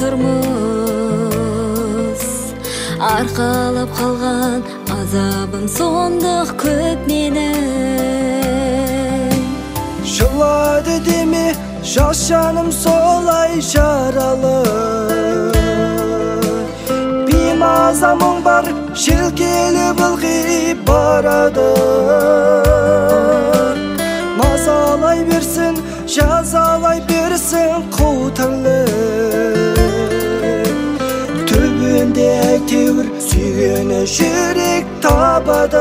turmuş arqalab qalgan azabım sondıq köp meni Жылады деме жас жаным солай жаралы Беймазамың бар желкеліп ылғи барады Мазалай берсін жазалай берсін қу тірлік Түбінде әйтеуір сүйгені жүрек табады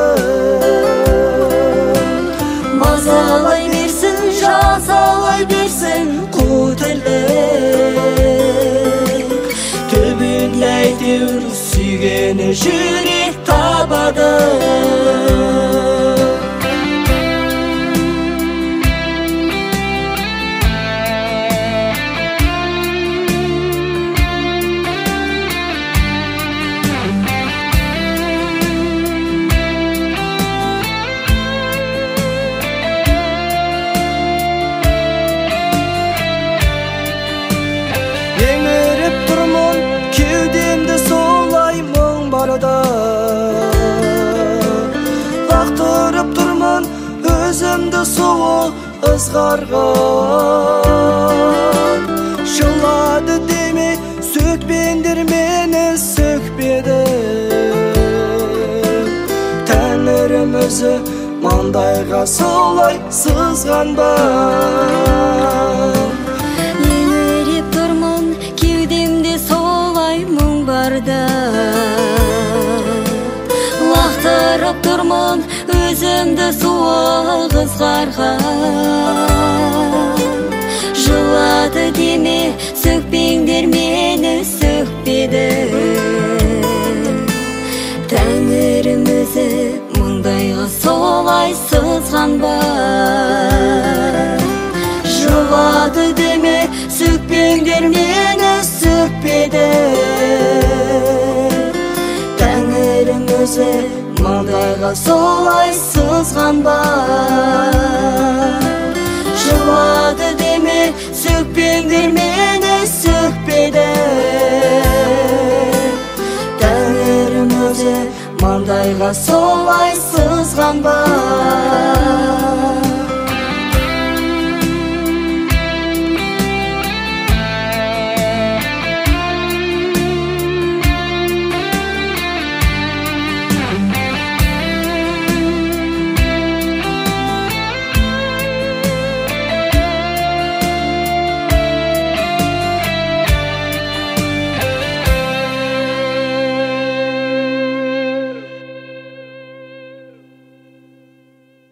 Мазалай берсін жазалай берсін қу тірлік Түбінде әйтеуір сүйгені жүрек табады Еңіріп тұрмын кеудемді солай мұң барда Лақтырып тұрмын өзімді суық ызғарған Жылады деме сөкпеңдер мені сөкпеді Тәңірім өзі маңдайға солай сызған ба Лақтырып тұрмын өзімді суық ызғарған Жылады деме сөкпеңдер мені сөкпеді Тәңірім өзі маңдайға солай сызған ба Жылады деме сөкпеңдер мені сөкпеді өзі маңдайға солай сызған ба Жылады деме сөкпеңдер мені